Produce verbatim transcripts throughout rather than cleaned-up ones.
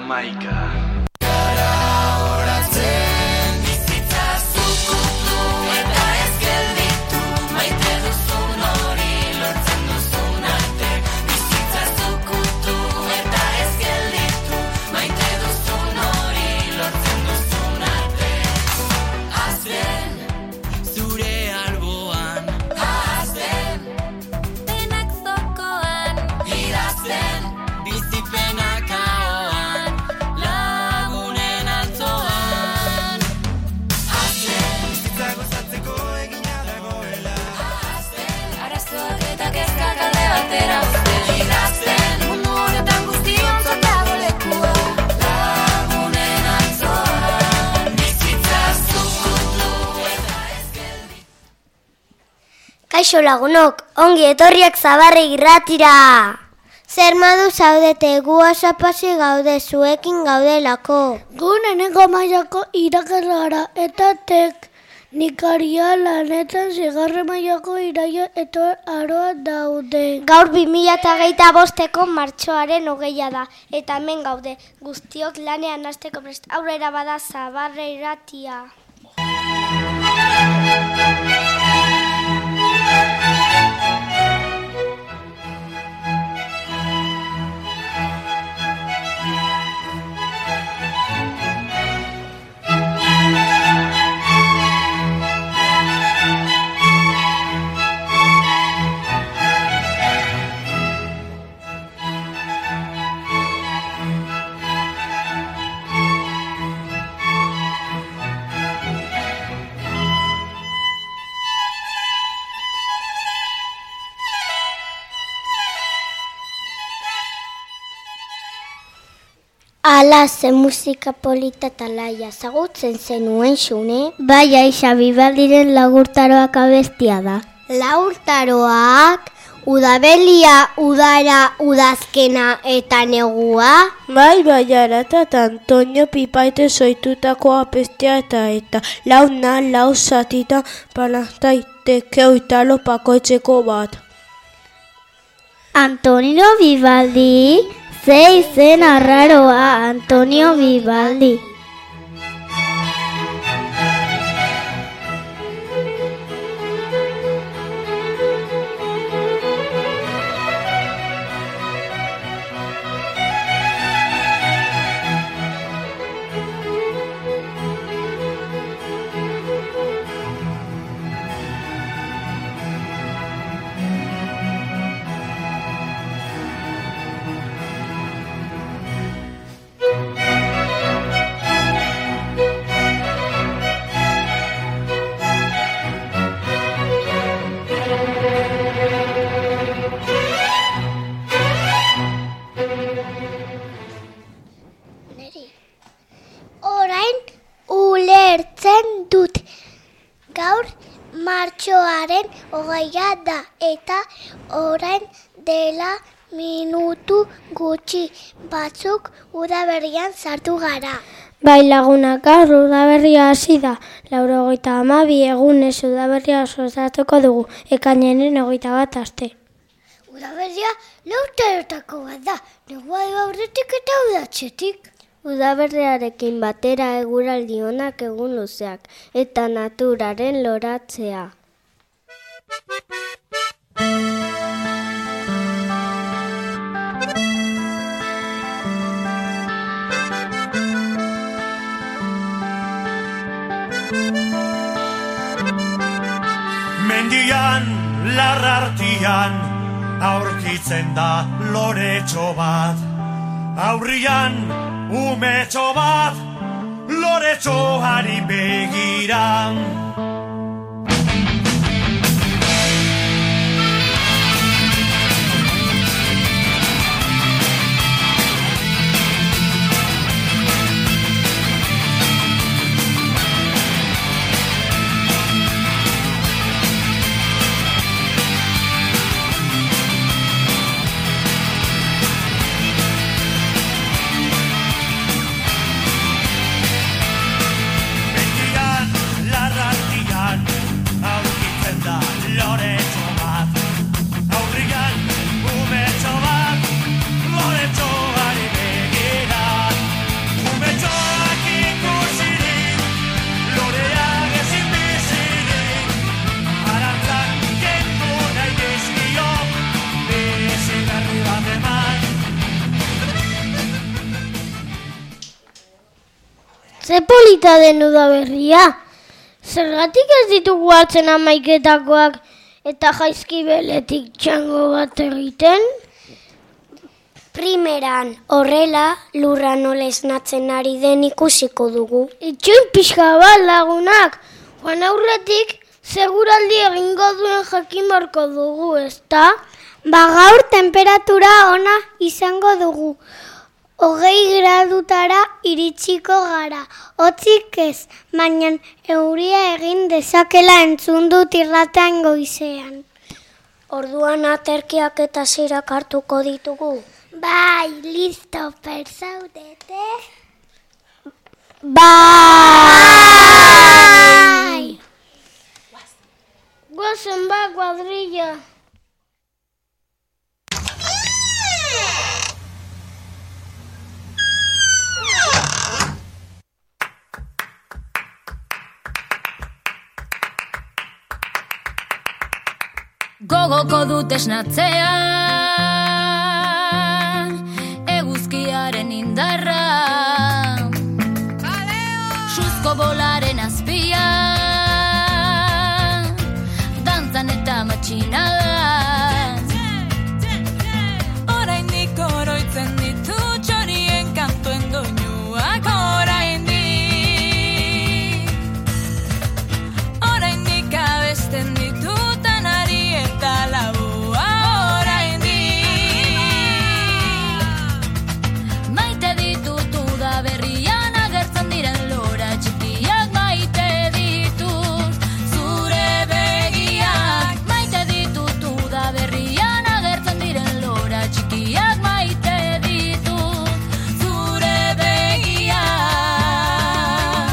hamaika. Kaixo lagunok, ongi etorriak Zabarre irratira. Zer modu zaudete, gu oso pozik gaude, zuekin gaudelako. Gu lehenengo mailako irakasle gara eta teknikaria lanetan seigarren mailako iraia eta aroa daude. Gaur bi mila hogeita bosteko martxoaren hogeia da, eta hemen gaude, guztiok lanean hasteko prest. Aurrera bada Zabarre irratia. Ala, ze musika polita eta laia, zagutzen zenuen xune? Bai, Aixa, Bibaldiren lagurtaroak abestia da. Laurtaroak, udabelia, udara, udazkena eta negua? Bai, bai, arata eta Antonio Pipaite soitutako abestia eta eta launa, lau zatita, panaztaiteke oitalo pakoitzeko bat. Antonio Bibaldi... Ze izen arraroa, Antonio Bibaldi. Orain ulertzen dut. Gaur martxoaren hogeia da eta orain dela minutu gutxi batzuk udaberrian sartu gara. Bai lagunak, gaur udaberria hasi da. Laurogeita hamabi egunez udaberria osatuko dugu, ekainaren hogeita bat aste. Udaberria laurtarotako bat da, negua aurretik eta udatxetik. Udaberriarekin batera eguraldi onak egun luzeak eta naturaren loratzea. Mendian, larrartian, aurkitzen da loretxo bat. Aurrian, umetxo bat, loretxoari begiran. Mendian, larrartian, Ze polita den udaberria. Zergatik ez ditugu hartzen hamaiketakoak eta jaizkibeletik txango bat egiten? Primeran, horrela, lurra nola esnatzen ari den ikusiko dugu. Itxoin pixka bat lagunak, joan aurretik seguraldi egingo duen jakin barko dugu, ezta? Ba gaur temperatura ona izango dugu. Hogei gradutara iritsiko gara. Hotzik ez, baina euria egin dezakela entzun dut irratean goizean. Orduan aterkiak eta zirak hartuko ditugu. Bai, listo, perzaudete? Bai! Guazen ba, kuadrilla. Gogoko dut esnatzea, eguzkiaren indarra, suzko bolaren azpia, dantzan eta matxinadan. Oraindik oroitzen ditu txorien kantuen doinuak, oraindik oraindik abesten ditu tanari eta laboa, oraindik maite ditut udaberrian agertzen diren lora txikiak, maite ditut zure begiak, maite ditut udaberrian agertzen diren lora txikiak, maite ditut zure begiak.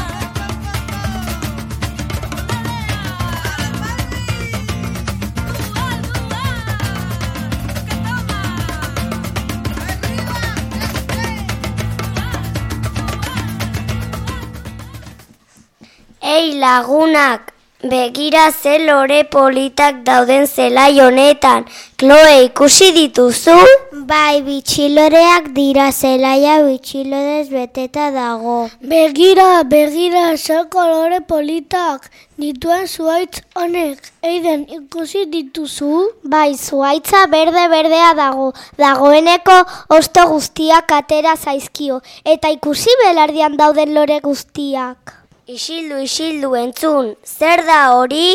Ei lagunak, begira ze lore politak dauden zelai honetan. Chloe, ikusi dituzu? Bai, bitxiloreak dira, zelaia bitxilorez beteta dago. Begira, begira, ze kolore politak dituen zuaitz honek. Eiden, ikusi dituzu? Bai, zuaitza berde-berdea dago. Dagoeneko hosto guztiak atera zaizkio. Eta ikusi belardian dauden lore guztiak. Isildu, isildu, entzun. Zer da hori?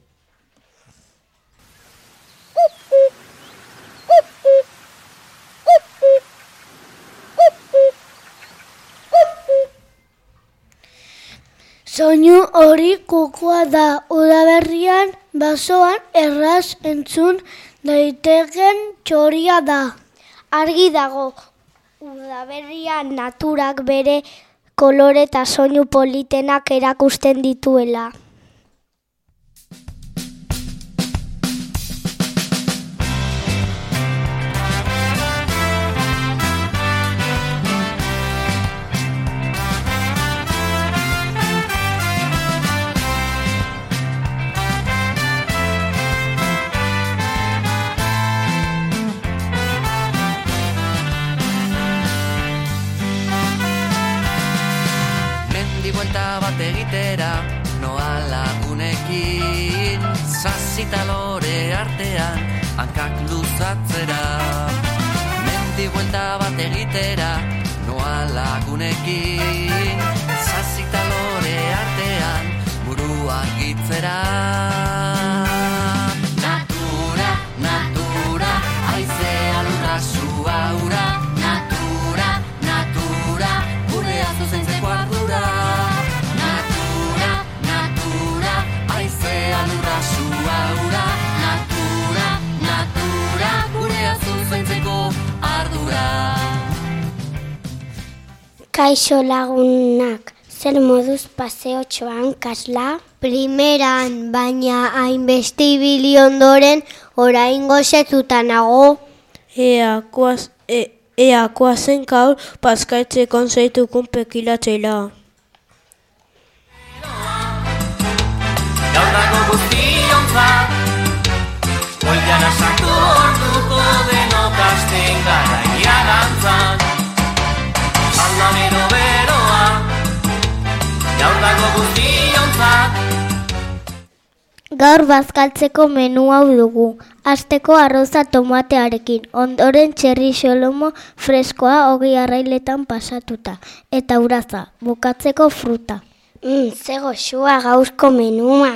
Soinu hori kukua da. Udaberrian basoan erraz entzun daiteken txoria da. Argi dago, udaberrian naturak bere kolore eta soinu politenak erakusten dituela. Buelta bat egitera, noa lagunekin, sasita lore artean, hankak luzatzera. Mendi buelta bat egitera, noa lagunekin, sasita lore artean, burua gitzera. Natura, natura, aizea lurra sua ura, natura, natura, gure azuzentzeko ardura. Lurra sua ura, natura, natura, gure azuzentzeko ardura. Kaixo lagunak, zer moduz paseotxoan kasla? Primeran, baina hainbeste ibili ondoren oraingo setuta nago. Ea, koaz, e, ea koazen gaur paskaitzekon zeitukun pekilatzela. Gaur dago guztiontzat, goian asako orduko denok asten garaian antzan. Alda bero beroa, Gaur bazkaltzeko menu hau dugu. Hasteko arroza tomatearekin, ondoren txerri xolomo freskoa hogei arrailetan pasatuta. Eta uraza, bukatzeko fruta. Mm, ze goxua gauzko menua.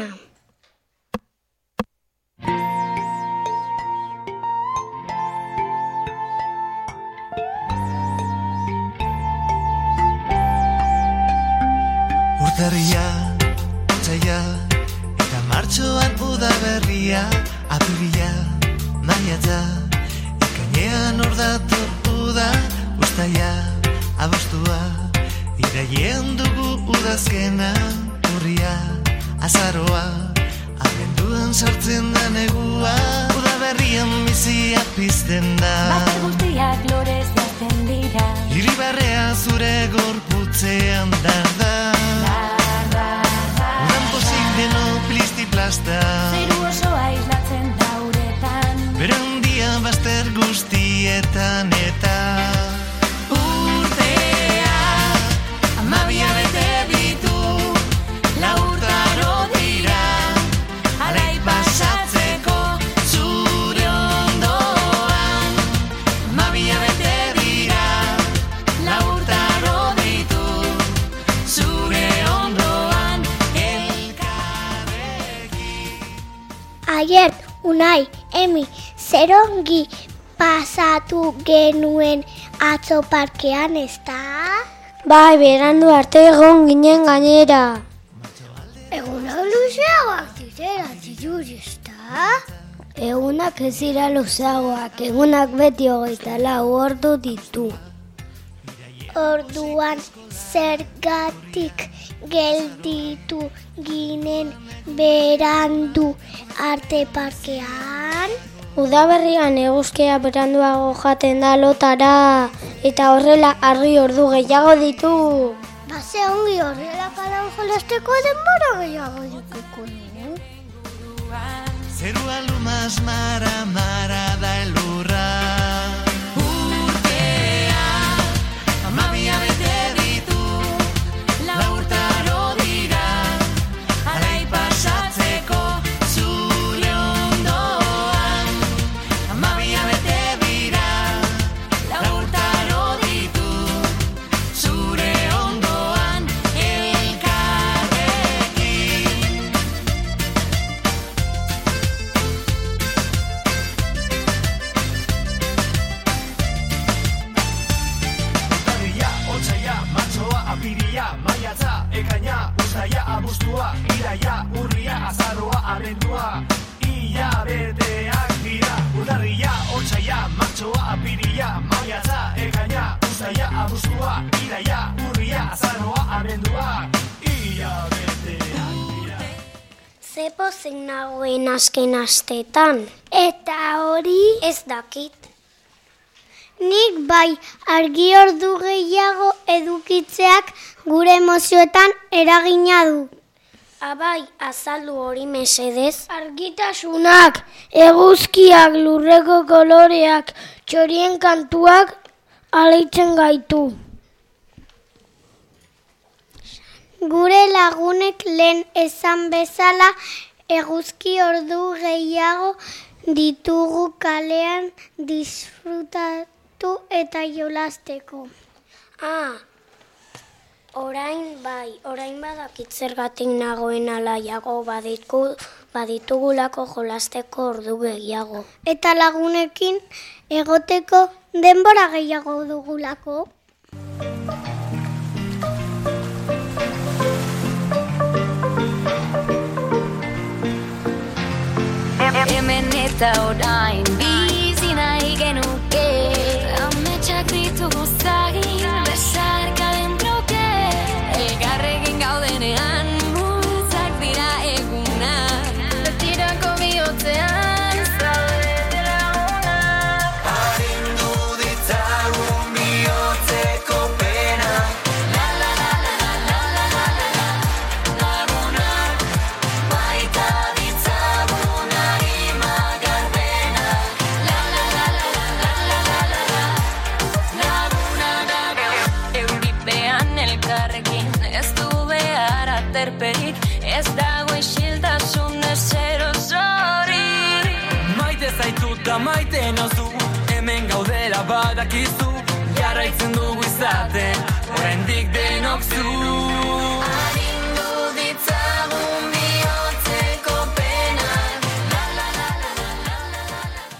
Urtarria, otsaila, eta martxoan udaberria, apirila, maiatza, ekainean ordatu uda, uztaila, abostua, irailean dugu udazkena, urria, azaroa, abenduan sartzen da negua, udaberrian bizia pizten da. Bate guztiak lorez jazten dira, Iribarrea zure gorputzean darda. Udan posible no plisti-plasta, zeru osoa islatzen da uretan, bere handia bazter guztietan eta urtea amabia bete ditu, lau urtaro dira, alai pasatzeko zure ondoan. Amabia bete dira, lau urtaro ditu, zure ondoan elkarrekin. Aier, Unai, Emi, zer ongi pasatu genuen atzo parkean, ezta? Bai, berandu arte egon ginen gainera. Egunak luzeagoak direla dirudi, ezta? Egunak ez dira luzeagoak, egunak beti hogeita lau ordu ditu. Orduan zergatik gelditu ginen berandu arte parkean? Udaberrian eguzkia beranduago jaten da lotara, eta horrela argi ordu gehiago ditu. Base ongi horrela palan jolasteko denbora gehiago dituko dugu. Zerua lumaz mara mara da elurra. Urtea amabia bete ditu, lau urtaro dira, alai pasatzeko zure ondoan. Amabia bete dira, lau urtaro ditu, zure ondoan elkarrekin. Urtarria, otsaila, martxoa, apirila, maiatza, ekaina, uztaila, abuztua, iraila, urria, azaroa, abendua, hilabeteak dira. Urtarria, otsaila, martxoa, apirila, maiatza, ekaina, uztaila, abuztua, iraila, urria, azaroa, abendua, hilabeteak dira. Ze pozik nagoen azken astetan. Eta hori ez dakit. Nik bai argi ordu gehiago edukitzeak gure emozioetan eragina du. Abai, azaldu hori mesedez. Argitasunak, eguzkiak, lurreko koloreak, txorien kantuak aleitzen gaitu. Gure lagunek lehen esan bezala eguzki ordu gehiago ditugu kalean disfrutatu eta jolasteko. Ah, orain bai, orain badakit zergatik nagoen alaiago baditu, baditugulako jolasteko ordu gehiago. Eta lagunekin egoteko denbora gehiago dugulako. hemen eta orain bizi nahi genuke, ametsak ditugu zagin, besarka den bloke, elkarrekin gaudenean mutzak dira egunak, betirako bihotzean zaudete lagunak. Arindu ditzagun bihotzeko pena, la la la la la la la la la la, lagunak, baita ditzagun arima garbena. eta maite nauzu, hemen gaudela badakizu, jarraitzen dugu izaten, oraindik denok zu. Arindu ditzagun bihotzeko penak, la la la la la la la la.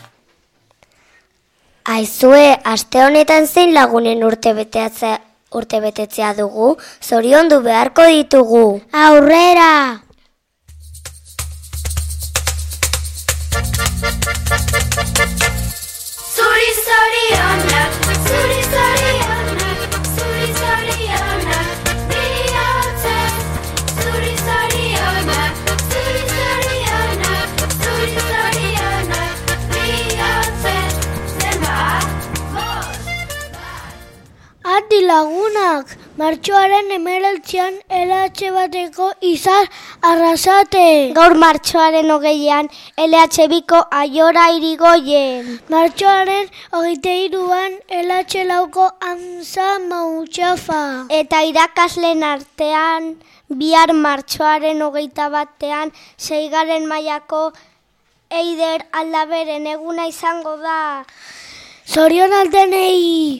Aizue, aste honetan zein lagunen urtebetetzea urtebetetzea dugu, zoriondu beharko ditugu. Aurrera! Zuri zorionak, zuri zorionak, zuri zorionak, bihotzez. Zuri zorionak, zuri zorionak, zuri zorionak, bihotzez. Zenbat, bost, Adi lagunak, martxoaren hemeretzian L H bateko izar arrasate. Gaur martxoaren hogeian L H biko aiora irigoien. Martxoaren hogeita hiruan L H lauko amza mautxafa. Eta irakasleen artean, bihar martxoaren hogeita batean, seigaren mailako Eider Aldaberen eguna izango da. Zorion aldenei!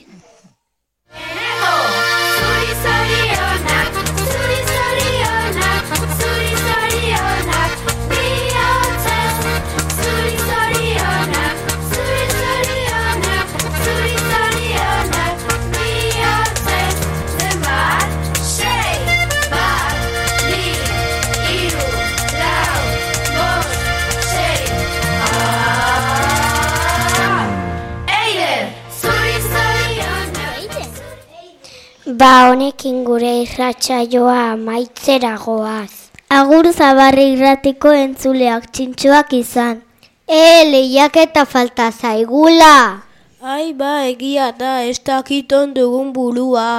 zuri zorionak, zuri zorionak, zuri zorionak, bihotzez. Zuri zorionak, zuri zorionak, zuri zorionak, bihotzez. Zenbat, sei, bat, bi, hiru, lau, bost, sei. Eider, zuri zorionak. Ba, honekin gure irratsaioa amaitzera goaz. Agur Zabarri irratiko entzuleak txintxoak izan. E, lehiaketa falta zaigula. Ai ba, egia da, ez dakiton dugun burua.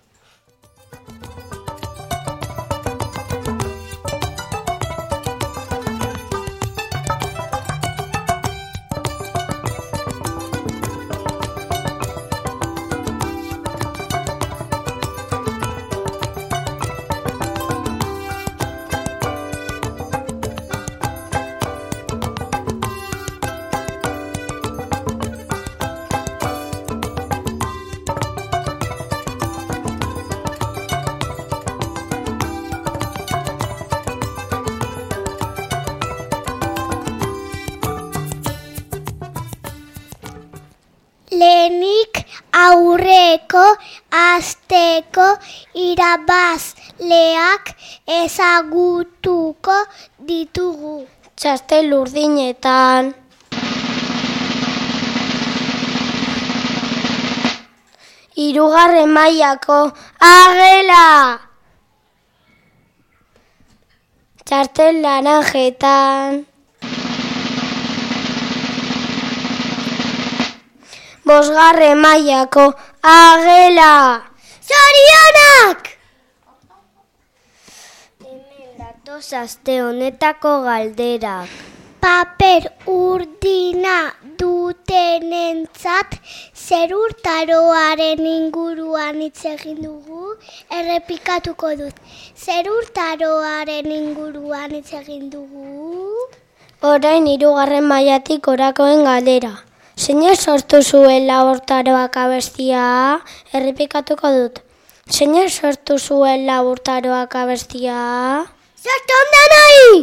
Lehenik aurreko asteko irabazleak ezagutuko ditugu. Txastel urdinetan. Hirugarren mailako agela. Txartel laranjetan. Bosgarren mailako agela. Zorionak! Hemen datoz aste honetako galderak. Paper urdina dutenentzat zer urtaroaren inguruan hitz egin dugu, errepikatuko dut. Zer urtaroaren inguruan hitz egin dugu. Orain hirugarren mailatik orakoen galdera. Zein sortu zuen laburtaroak abestia? Errepikatuko dut. Zein sortu zuen laburtaroak abestia? Zertan denoi!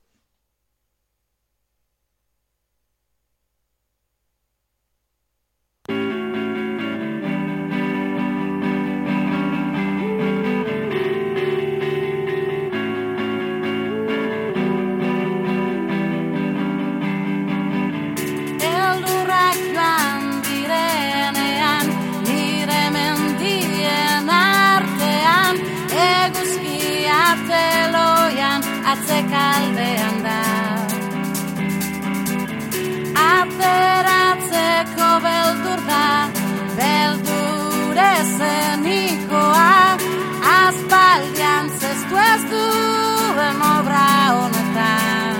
Atzekaldean da Ateratzeko beldur da Beldur ezenikoa Aspaldian zestu ez duen obra honetan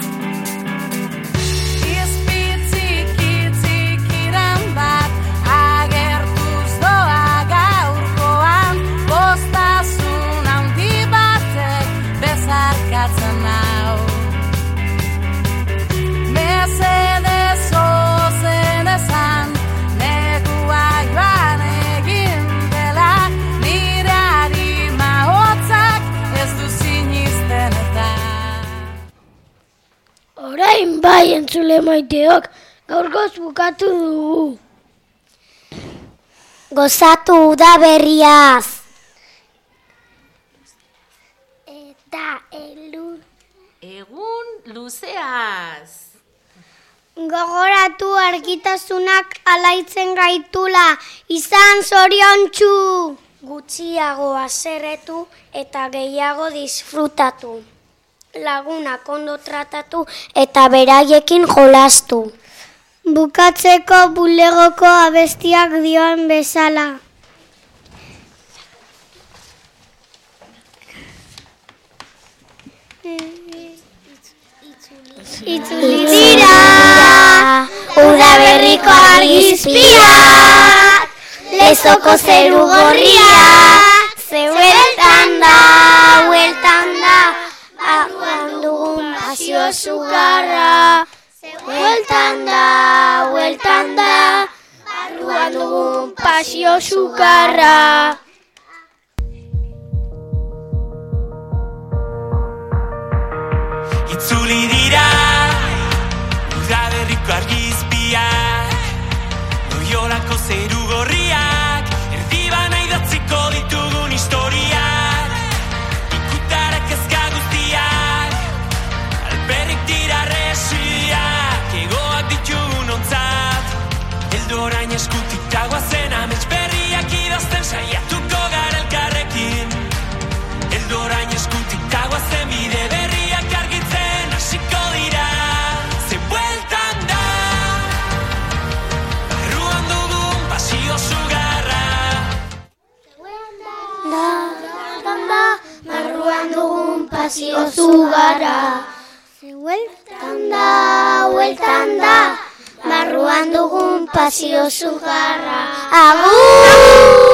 Izpitzik itzikiren bat Agertuz doa gaurkoan Bostazun handi batek bezarkatzen hau Mesedez oz Orain bai entzule maiteok, gaurkoz bukatu dugu. Gozatu udaberriaz. Eta elur. Egun luzeaz. Gogoratu argitasunak alaitzen gaitula, izan zoriontsu. Gutxiago haserretu eta gehiago disfrutatu. Lagunak ondo tratatu eta beraiekin jolastu. Bukatzeko bulegoko abestiak dioan bezala. Itzuli dira udaberriko argizpiak, lezoko zeru gorria, ze hueltan da, hueltan da, barruan dugun pasio sukarra. Hueltan da, hueltan da, barruan dugun pasio sukarra. Itzuli dira udaberriko argizpiak, Loiolako zeru gorriak, erdibana idatziko ditugun historiak, ikutarek ezka guztiak, alperrik dira resiak, egoak ditugun ontzat, heldu orain eskutik tagoazen amets berriak idazten saiatuko gara elkarrekin, heldu orain eskutik tagoazen bide berriak argitzen hasiko dira, ze bueltan da, barruan dugun pasio sugarra. Da, da, da, barruan dugun pasio sugarra. Hueltan da, hueltan da, barruan dugun pasio sugarra. Agur!